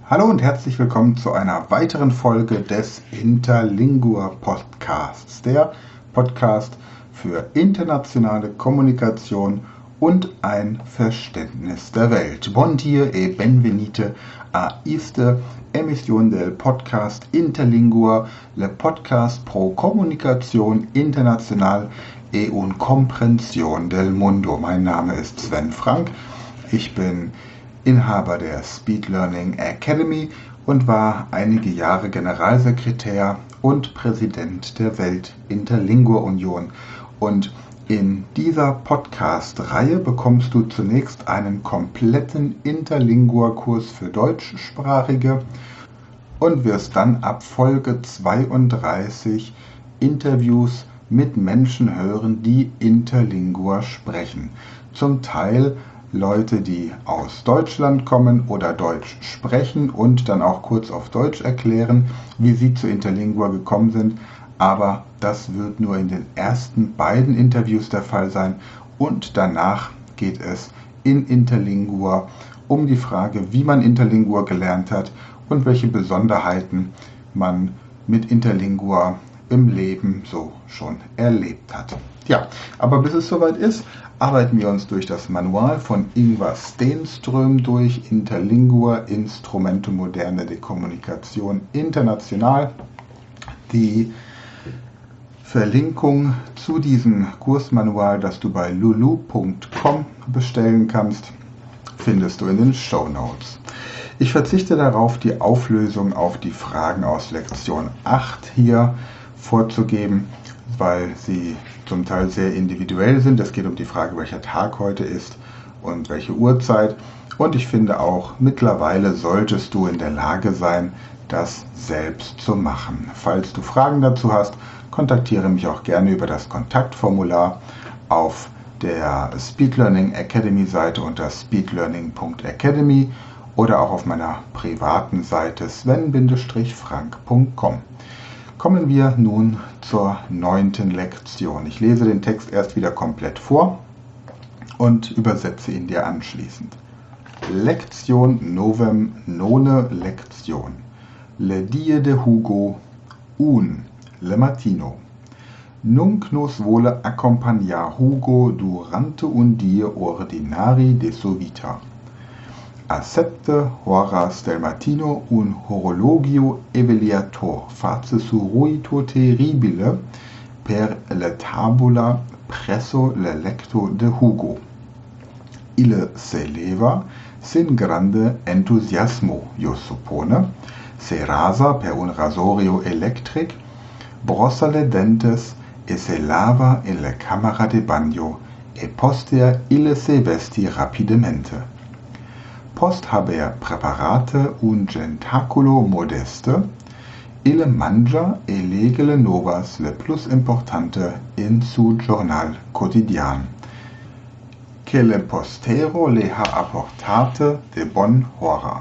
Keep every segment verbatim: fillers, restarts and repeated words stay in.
Hallo und herzlich willkommen zu einer weiteren Folge des Interlingua Podcasts, der Podcast für internationale Kommunikation und ein Verständnis der Welt. Bon dia e benvenite a esta emisión del podcast Interlingua, le podcast pro comunicación internacional e un comprensión del mundo. Mein Name ist Sven Frank, ich bin Inhaber der Speed Learning Academy und war einige Jahre Generalsekretär und Präsident der Welt-Interlingua-Union. Und in dieser Podcast-Reihe bekommst du zunächst einen kompletten Interlingua-Kurs für Deutschsprachige und wirst dann ab Folge zweiunddreißig Interviews mit Menschen hören, die Interlingua sprechen. Zum Teil Leute, die aus Deutschland kommen oder Deutsch sprechen und dann auch kurz auf Deutsch erklären, wie sie zu Interlingua gekommen sind. Aber das wird nur in den ersten beiden Interviews der Fall sein und danach geht es in Interlingua um die Frage, wie man Interlingua gelernt hat und welche Besonderheiten man mit Interlingua im Leben so schon erlebt hat. Ja, aber bis es soweit ist, arbeiten wir uns durch das Manual von Ingvar Stenström durch, Interlingua, Instrumente moderne de Kommunikation international. Die Verlinkung zu diesem Kursmanual, das du bei lulu punkt com bestellen kannst, findest du in den Shownotes. Ich verzichte darauf, die Auflösung auf die Fragen aus Lektion acht hier vorzugeben, weil sie zum Teil sehr individuell sind. Es geht um die Frage, welcher Tag heute ist und welche Uhrzeit. Und ich finde auch, mittlerweile solltest du in der Lage sein, das selbst zu machen. Falls du Fragen dazu hast, kontaktiere mich auch gerne über das Kontaktformular auf der Speed Learning Academy Seite unter speedlearning punkt academy oder auch auf meiner privaten Seite sven frank punkt com. Kommen wir nun zur neunten Lektion. Ich lese den Text erst wieder komplett vor und übersetze ihn dir anschließend. Lektion novem none Lektion. Le die de Hugo un le matino. Nunc nos vole accompagnar Hugo durante un die ordinari de sua vita. Accepte horas del matino un horologio eveliator face su ruito terribile per le tabula presso le lecto de Hugo. Ille se leva sin grande entusiasmo, io suppone, se rasa per un rasorio electric, brossa le dentes e se lava in le camera de bagno e postea ille se vesti rapidemente. Post haber preparate un gentaculo modeste, ille mangia e lege le novas le plus importante in su journal quotidian, che le postero le ha apportate de bon hora.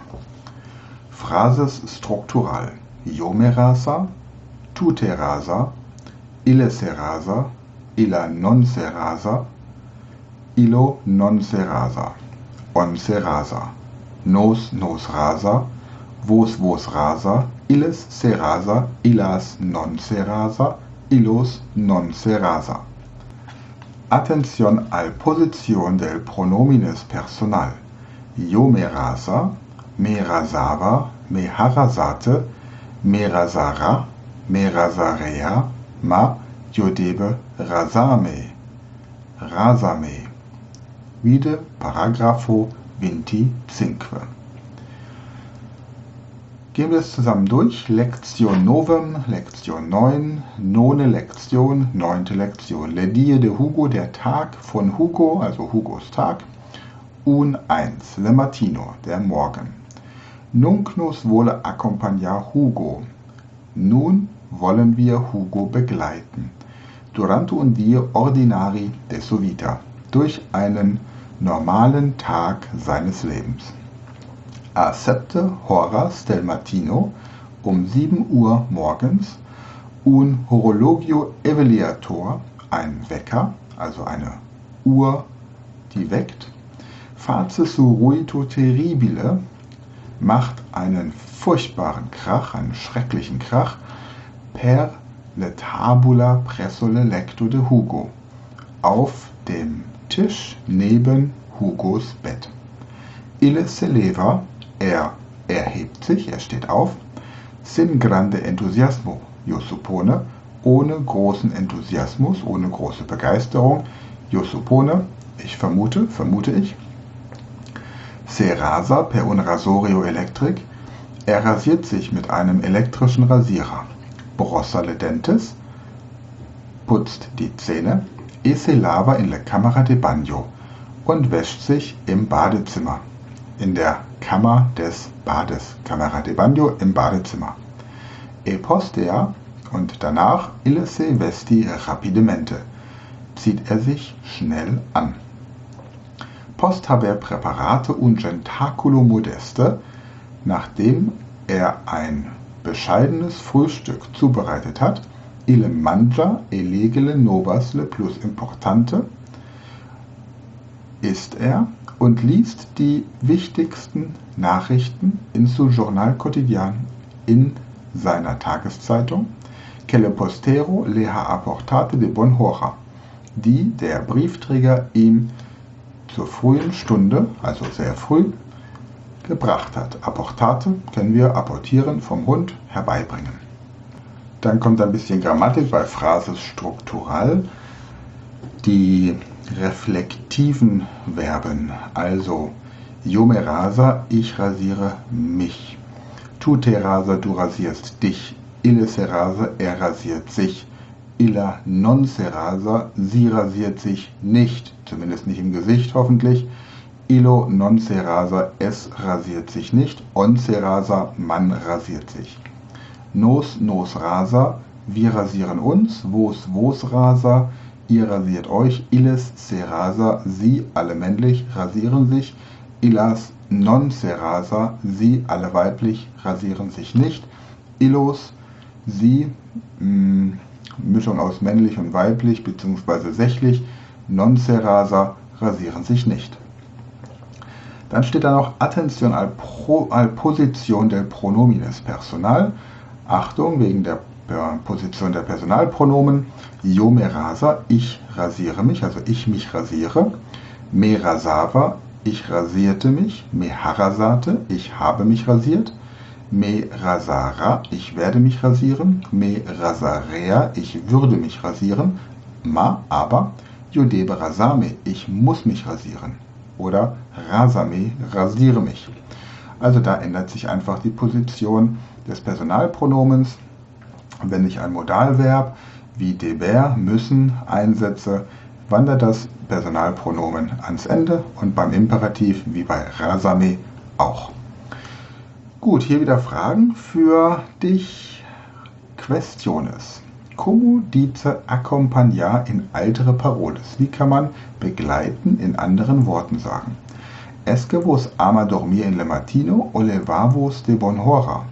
Phrases struktural. Io me rasa, tu te rasa, ille se rasa, illa non se rasa, illo non se rasa, on se rasa. Nos nos rasa, vos vos rasa, illes se rasa, illas non se rasa, illos non se rasa. Atención al posición del pronomines personal. Yo me rasa, me rasava, me harasate, me rasara, me rasarea, ma yo debe rasame, rasame. Vide paragrafo veinticinque. Gehen wir es zusammen durch. Lektion novem, Lektion neun, none Lektion, neunte Lektion. Le die de Hugo, der Tag von Hugo, also Hugos Tag. Un eins, le matino, der Morgen. Nunc nos vole accompagnar Hugo. Nun wollen wir Hugo begleiten. Durante un die ordinari de sua vita. Durch einen normalen Tag seines Lebens. A septe horas del matino, um sieben Uhr morgens, un horologio eveliator, ein Wecker, also eine Uhr, die weckt, face su ruito terribile, macht einen furchtbaren Krach, einen schrecklichen Krach, per le tabula presso le lecto de Hugo, auf dem Tisch neben Hugos Bett. Ille se leva, er erhebt sich, er steht auf, sin grande entusiasmo, io suppone, ohne großen Enthusiasmus, ohne große Begeisterung, io suppone, ich vermute, vermute ich, se rasa per un rasorio electric, er rasiert sich mit einem elektrischen Rasierer, brossa le dentes, putzt die Zähne, e se lava in le camera de bagno und wäscht sich im Badezimmer, in der Kammer des Bades, Camera de bagno im Badezimmer. E postea, und danach, ille se vesti rapidemente, zieht er sich schnell an. Post haber preparate un gentaculo modeste, nachdem er ein bescheidenes Frühstück zubereitet hat, ille mangia e lege le novas le plus importante, isst er und liest die wichtigsten Nachrichten in su Journal Quotidian, in seiner Tageszeitung, che le postero le ha apportate de bon hora, die der Briefträger ihm zur frühen Stunde, also sehr früh, gebracht hat. Apportate können wir apportieren, vom Hund herbeibringen. Dann kommt ein bisschen Grammatik bei Phrasis struktural. Die reflektiven Verben, also io me rasa, ich rasiere mich. Tu te rasa, du rasierst dich. Ille se rasa, er rasiert sich. Illa non se rasa, sie rasiert sich nicht, zumindest nicht im Gesicht hoffentlich. Illo non se rasa, es rasiert sich nicht. On se rasa, man rasiert sich. Nos nos rasa, wir rasieren uns. Vos vos rasa, ihr rasiert euch. Illes se rasa, sie, alle männlich, rasieren sich. Illas non se rasa, sie, alle weiblich, rasieren sich nicht. Illos, sie, mh, Mischung aus männlich und weiblich bzw. sächlich, non se rasa, rasieren sich nicht. Dann steht da noch Attention al, pro, al position del pronomines personal. Achtung, wegen der Position der Personalpronomen. Io me rasa, ich rasiere mich, also ich mich rasiere. Me rasava, ich rasierte mich. Me harasate, ich habe mich rasiert. Me rasara, ich werde mich rasieren. Me rasarea, ich würde mich rasieren. Ma, aber, io debe rasame, ich muss mich rasieren. Oder rasame, rasiere mich. Also da ändert sich einfach die Position des Personalpronomens. Wenn ich ein Modalverb wie deber, müssen einsetze, wandert das Personalpronomen ans Ende und beim Imperativ wie bei rasame auch. Gut, hier wieder Fragen für dich. Questiones. Como dice acompañar in altere paroles? Wie kann man begleiten in anderen Worten sagen? Es que vos ama dormir en le matino o levavos de bon hora?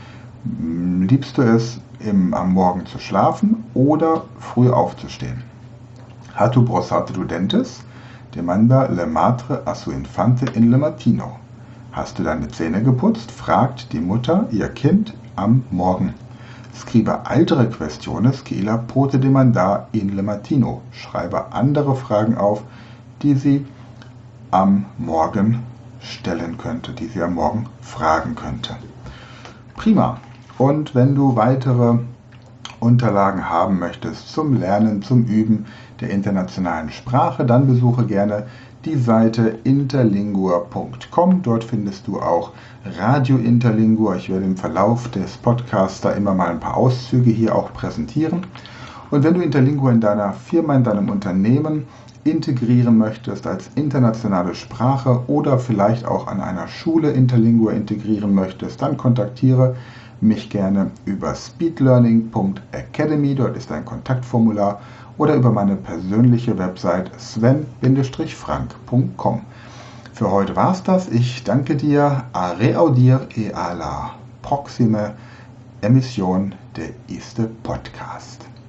Liebst du es, im, am Morgen zu schlafen oder früh aufzustehen? Hatu brossate du dentes? Demanda le madre a su infante in le matino. Hast du deine Zähne geputzt? Fragt die Mutter ihr Kind am Morgen. Scriba altere questiones que illa pote demandar in le matino. Schreibe andere Fragen auf, die sie am Morgen stellen könnte, die sie am Morgen fragen könnte. Prima. Und wenn du weitere Unterlagen haben möchtest zum Lernen, zum Üben der internationalen Sprache, dann besuche gerne die Seite interlingua punkt com. Dort findest du auch Radio Interlingua. Ich werde im Verlauf des Podcasts da immer mal ein paar Auszüge hier auch präsentieren. Und wenn du Interlingua in deiner Firma, in deinem Unternehmen integrieren möchtest als internationale Sprache oder vielleicht auch an einer Schule Interlingua integrieren möchtest, dann kontaktiere mich gerne über speedlearning punkt academy, dort ist ein Kontaktformular, oder über meine persönliche Website sven frank punkt com. Für heute war's das. Ich danke dir. A reaudir e a la proxime Emission de este Podcast.